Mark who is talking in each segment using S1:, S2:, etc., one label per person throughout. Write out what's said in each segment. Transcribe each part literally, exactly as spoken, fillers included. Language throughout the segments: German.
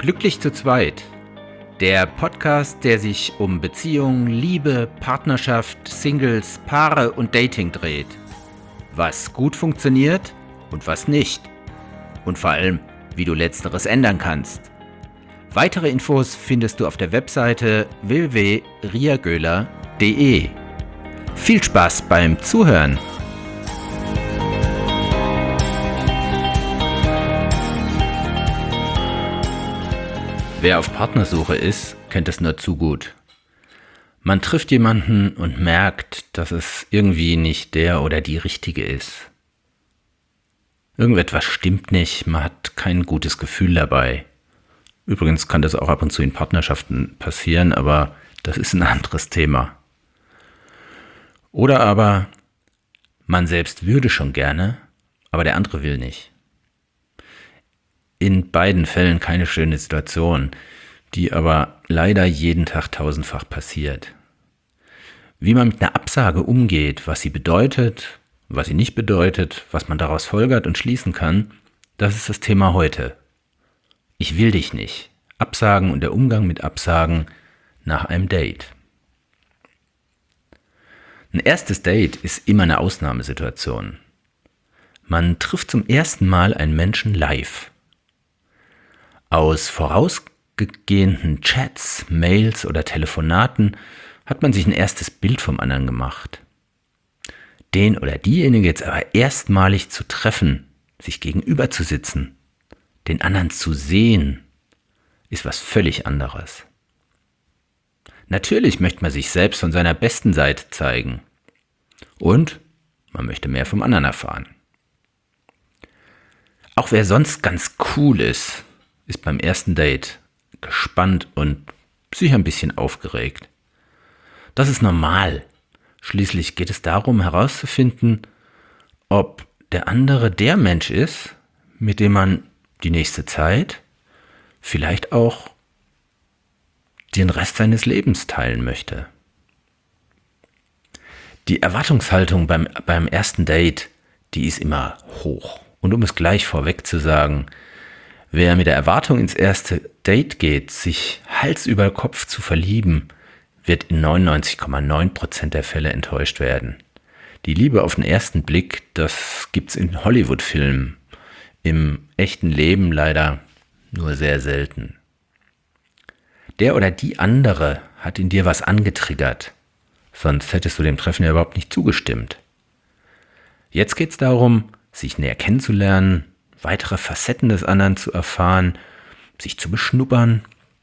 S1: Glücklich zu zweit. Der Podcast, der sich um Beziehungen, Liebe, Partnerschaft, Singles, Paare und Dating dreht. Was gut funktioniert und was nicht. Und vor allem, wie du Letzteres ändern kannst. Weitere Infos findest du auf der Webseite w w w punkt ria göhler punkt d e. Viel Spaß beim Zuhören! Wer auf Partnersuche ist, kennt es nur zu gut. Man trifft jemanden und merkt, dass es irgendwie nicht der oder die Richtige ist. Irgendetwas stimmt nicht, man hat kein gutes Gefühl dabei. Übrigens kann das auch ab und zu in Partnerschaften passieren, aber das ist ein anderes Thema. Oder aber, man selbst würde schon gerne, aber der andere will nicht. In beiden Fällen keine schöne Situation, die aber leider jeden Tag tausendfach passiert. Wie man mit einer Absage umgeht, was sie bedeutet, was sie nicht bedeutet, was man daraus folgert und schließen kann, das ist das Thema heute. Ich will dich nicht. Absagen und der Umgang mit Absagen nach einem Date. Ein erstes Date ist immer eine Ausnahmesituation. Man trifft zum ersten Mal einen Menschen live. Aus vorausgehenden Chats, Mails oder Telefonaten hat man sich ein erstes Bild vom anderen gemacht. Den oder diejenige jetzt aber erstmalig zu treffen, sich gegenüber zu sitzen, den anderen zu sehen, ist was völlig anderes. Natürlich möchte man sich selbst von seiner besten Seite zeigen. Und man möchte mehr vom anderen erfahren. Auch wer sonst ganz cool ist, ist beim ersten Date gespannt und sicher ein bisschen aufgeregt. Das ist normal. Schließlich geht es darum herauszufinden, ob der andere der Mensch ist, mit dem man die nächste Zeit, vielleicht auch den Rest seines Lebens teilen möchte. Die Erwartungshaltung beim, beim ersten Date, die ist immer hoch. Und um es gleich vorweg zu sagen, wer mit der Erwartung ins erste Date geht, sich Hals über Kopf zu verlieben, wird in neunundneunzig Komma neun Prozent der Fälle enttäuscht werden. Die Liebe auf den ersten Blick, das gibt's in Hollywood-Filmen. Im echten Leben leider nur sehr selten. Der oder die andere hat in dir was angetriggert, sonst hättest du dem Treffen ja überhaupt nicht zugestimmt. Jetzt geht's darum, sich näher kennenzulernen, weitere Facetten des anderen zu erfahren, sich zu beschnuppern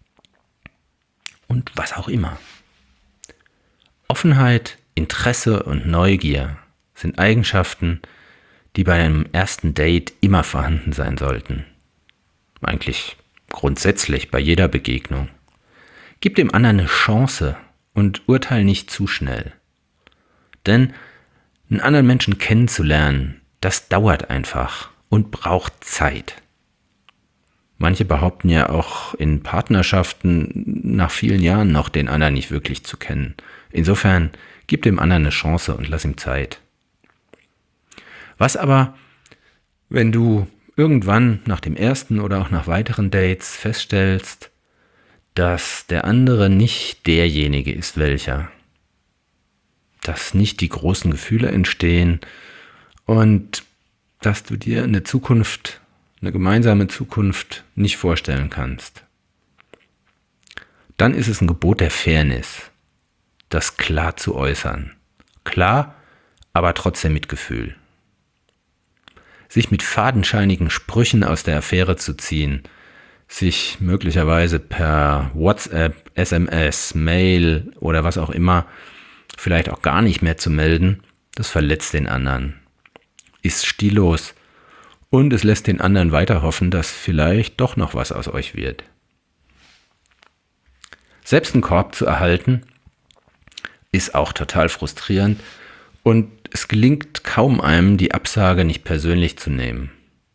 S1: und was auch immer. Offenheit, Interesse und Neugier sind Eigenschaften, die bei einem ersten Date immer vorhanden sein sollten. Eigentlich grundsätzlich bei jeder Begegnung. Gib dem anderen eine Chance und urteil nicht zu schnell. Denn einen anderen Menschen kennenzulernen, das dauert einfach und braucht Zeit. Manche behaupten ja auch in Partnerschaften nach vielen Jahren noch den anderen nicht wirklich zu kennen. Insofern gib dem anderen eine Chance und lass ihm Zeit. Was aber, wenn du irgendwann nach dem ersten oder auch nach weiteren Dates feststellst, dass der andere nicht derjenige ist, welcher, dass nicht die großen Gefühle entstehen und dass du dir eine Zukunft, eine gemeinsame Zukunft nicht vorstellen kannst. Dann ist es ein Gebot der Fairness, das klar zu äußern. Klar, aber trotzdem mit Gefühl. Sich mit fadenscheinigen Sprüchen aus der Affäre zu ziehen, sich möglicherweise per WhatsApp, S M S, Mail oder was auch immer vielleicht auch gar nicht mehr zu melden, das verletzt den anderen, ist stillos und es lässt den anderen weiter hoffen, dass vielleicht doch noch was aus euch wird. Selbst einen Korb zu erhalten, ist auch total frustrierend und es gelingt kaum einem, die Absage nicht persönlich zu nehmen.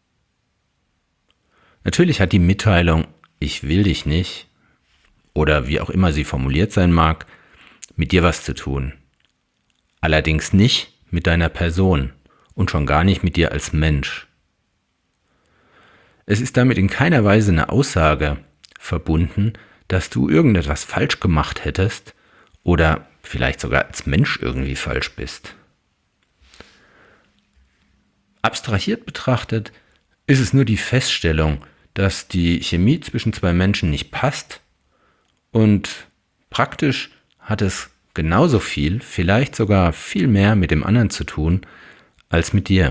S1: Natürlich hat die Mitteilung, ich will dich nicht, oder wie auch immer sie formuliert sein mag, mit dir was zu tun. Allerdings nicht mit deiner Person und schon gar nicht mit dir als Mensch. Es ist damit in keiner Weise eine Aussage, verbunden, dass du irgendetwas falsch gemacht hättest oder vielleicht sogar als Mensch irgendwie falsch bist. Abstrahiert betrachtet ist es nur die Feststellung, dass die Chemie zwischen zwei Menschen nicht passt, und praktisch hat es genauso viel, vielleicht sogar viel mehr mit dem anderen zu tun, als mit dir.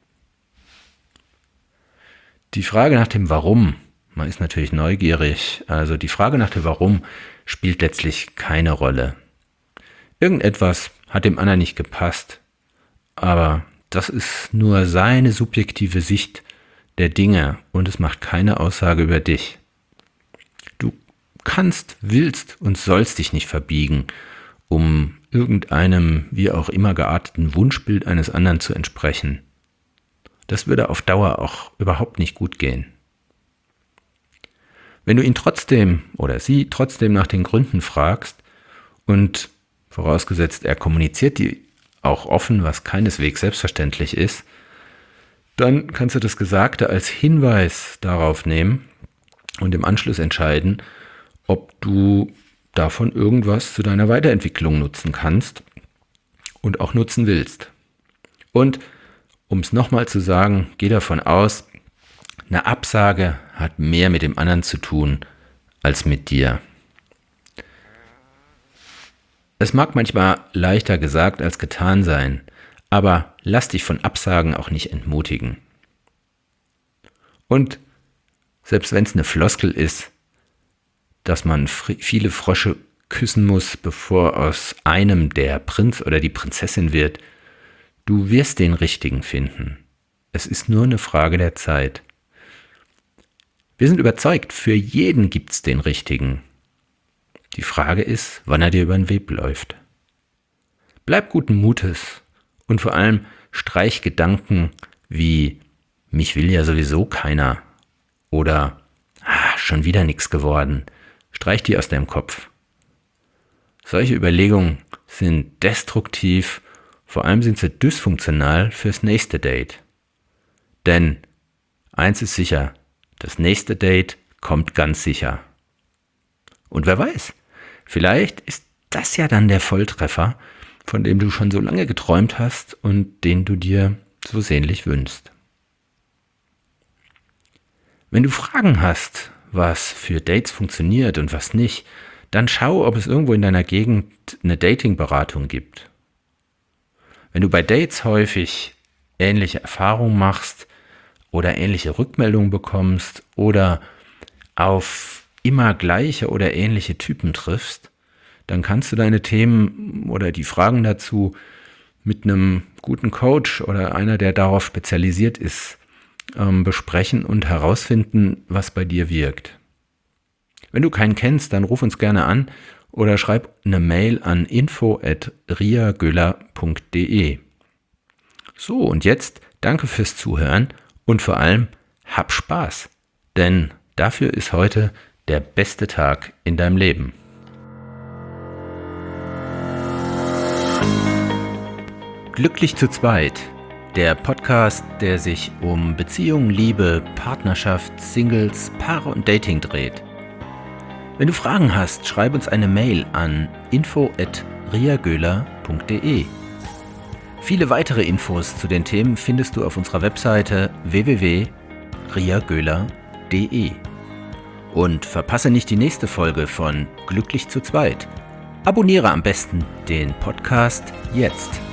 S1: Die Frage nach dem Warum, man ist natürlich neugierig, also die Frage nach dem Warum spielt letztlich keine Rolle. Irgendetwas hat dem anderen nicht gepasst, aber das ist nur seine subjektive Sicht der Dinge und es macht keine Aussage über dich. Du kannst, willst und sollst dich nicht verbiegen, um irgendeinem wie auch immer gearteten Wunschbild eines anderen zu entsprechen. Das würde auf Dauer auch überhaupt nicht gut gehen. Wenn du ihn trotzdem oder sie trotzdem nach den Gründen fragst und vorausgesetzt er kommuniziert die auch offen, was keineswegs selbstverständlich ist, dann kannst du das Gesagte als Hinweis darauf nehmen und im Anschluss entscheiden, ob du davon irgendwas zu deiner Weiterentwicklung nutzen kannst und auch nutzen willst. Und um es nochmal zu sagen, geh davon aus, eine Absage hat mehr mit dem anderen zu tun als mit dir. Es mag manchmal leichter gesagt als getan sein, aber lass dich von Absagen auch nicht entmutigen. Und selbst wenn es eine Floskel ist, dass man fr- viele Frösche küssen muss, bevor aus einem der Prinz oder die Prinzessin wird, du wirst den Richtigen finden. Es ist nur eine Frage der Zeit. Wir sind überzeugt, für jeden gibt's den Richtigen. Die Frage ist, wann er dir über den Weg läuft. Bleib guten Mutes und vor allem streich Gedanken wie mich will ja sowieso keiner oder ah, schon wieder nichts geworden. Streich die aus deinem Kopf. Solche Überlegungen sind destruktiv, vor allem sind sie dysfunktional fürs nächste Date. Denn eins ist sicher, das nächste Date kommt ganz sicher. Und wer weiß, vielleicht ist das ja dann der Volltreffer, von dem du schon so lange geträumt hast und den du dir so sehnlich wünschst. Wenn du Fragen hast, was für Dates funktioniert und was nicht, dann schau, ob es irgendwo in deiner Gegend eine Dating-Beratung gibt. Wenn du bei Dates häufig ähnliche Erfahrungen machst oder ähnliche Rückmeldungen bekommst oder auf immer gleiche oder ähnliche Typen triffst, dann kannst du deine Themen oder die Fragen dazu mit einem guten Coach oder einer, der darauf spezialisiert ist, ähm, besprechen und herausfinden, was bei dir wirkt. Wenn du keinen kennst, dann ruf uns gerne an oder schreib eine Mail an info at riagöller punkt de. So, und jetzt danke fürs Zuhören und vor allem hab Spaß, denn dafür ist heute der beste Tag in deinem Leben. Glücklich zu zweit, der Podcast, der sich um Beziehung, Liebe, Partnerschaft, Singles, Paare und Dating dreht. Wenn du Fragen hast, schreib uns eine Mail an info at riagöller punkt de. Viele weitere Infos zu den Themen findest du auf unserer Webseite w w w punkt riagöller punkt de. Und verpasse nicht die nächste Folge von Glücklich zu zweit. Abonniere am besten den Podcast jetzt.